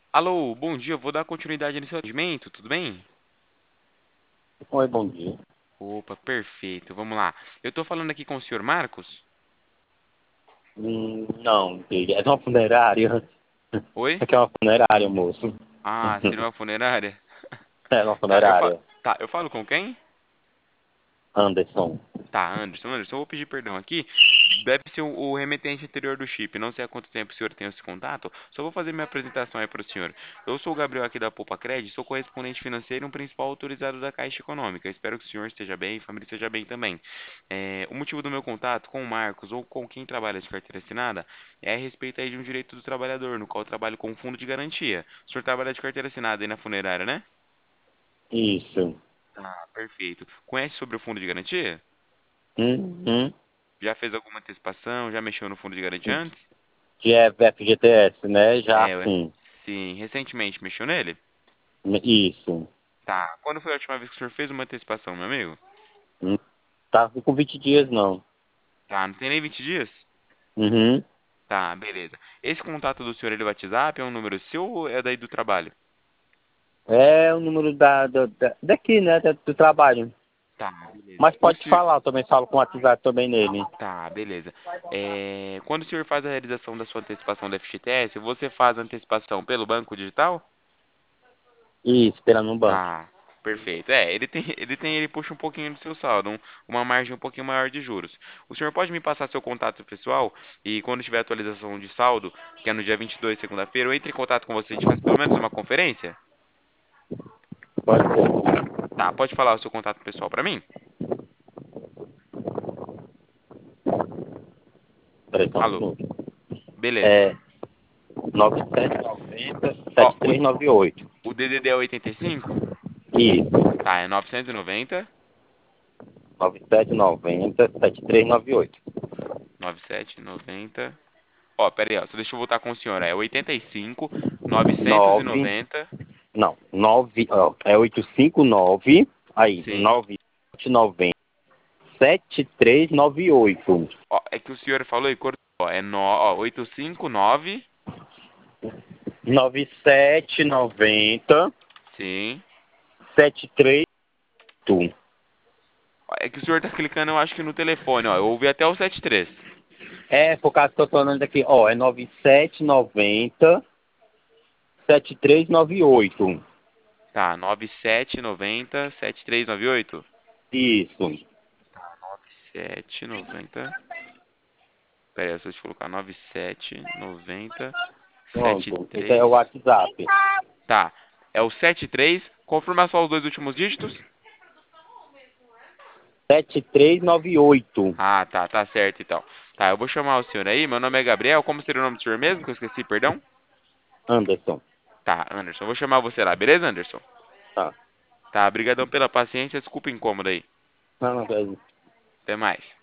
Alô, bom dia, eu vou dar continuidade nesse atendimento, tudo bem? Oi, bom dia. Opa, perfeito, vamos lá. Eu tô falando aqui com o senhor Marcos? Não, filho, é de uma funerária. Oi? Aqui é uma funerária, moço. Ah, seria uma funerária? É uma Tá, funerária. eu falo com quem? Anderson. Tá, Anderson, eu vou pedir perdão aqui. Deve ser o remetente anterior do chip. Não sei há quanto tempo o senhor tem esse contato. Só vou fazer minha apresentação aí para o senhor. Eu sou o Gabriel aqui da Poupa Cred, sou correspondente financeiro e um principal autorizado da Caixa Econômica. Espero que o senhor esteja bem e a família esteja bem também. O motivo do meu contato com o Marcos ou com quem trabalha de carteira assinada é a respeito aí de um direito do trabalhador, no qual eu trabalho com um fundo de garantia. O senhor trabalha de carteira assinada aí na funerária, né? Isso. Ah, perfeito. Conhece sobre o fundo de garantia? Uhum. Já fez alguma antecipação? Já mexeu no fundo de garantia antes? De FGTS, né? Já É, ué. sim. Sim, recentemente mexeu nele? Isso. Tá. Quando foi a última vez que o senhor fez uma antecipação, meu amigo? Não tá com 20 dias, não. Tá, não tem nem 20 dias? Uhum. Tá, beleza. Esse contato do senhor, ele é WhatsApp, é um número seu ou é daí do trabalho? É o número daqui, né? Do trabalho. Tá, beleza. Mas pode falar, eu também falo com o WhatsApp também nele. Tá, beleza. Quando o senhor faz a realização da sua antecipação da FGTS, você faz a antecipação pelo banco digital? Isso, esperando no banco. Tá, perfeito. Ele puxa um pouquinho do seu saldo, uma margem um pouquinho maior de juros. O senhor pode me passar seu contato pessoal e quando tiver atualização de saldo, que é no dia 22, segunda-feira, eu entre em contato com você, a gente faz pelo menos uma conferência? Pode ser. Tá, pode falar o seu contato pessoal pra mim? Peraí, só um Alô, minuto. beleza. É 9790 Ó, 7398. o DDD é 85? Isso. Tá, é 990 9790 7398. 9790. Ó, pera aí, ó, só deixa eu voltar com o senhor. É 85 9 990. não, 9 ó, é 859 aí, Sim. 9790 7398. Ó, é que o senhor falou e cortou. Ó, ó, 859. 9790 Sim. 7398. Ó, é que o senhor tá clicando, eu acho que no telefone, ó. Eu ouvi até o 73. É, por causa que eu tô falando aqui, ó, é 9790 7398. Tá, 9790 7398. Isso. 9790. Pera aí, deixa eu colocar 9790 Pronto. Esse é 73. o WhatsApp. Tá. É o 73. Confirma só os dois últimos dígitos. 7398. Ah, tá, tá certo então. Tá, eu vou chamar o senhor aí. Meu nome é Gabriel. Como seria o nome do senhor mesmo? Que eu esqueci, perdão. Anderson. Tá, Anderson. Eu vou chamar você lá, beleza, Anderson? Tá. Tá, brigadão pela paciência. Desculpa o incômodo aí. Não, não, Até mais.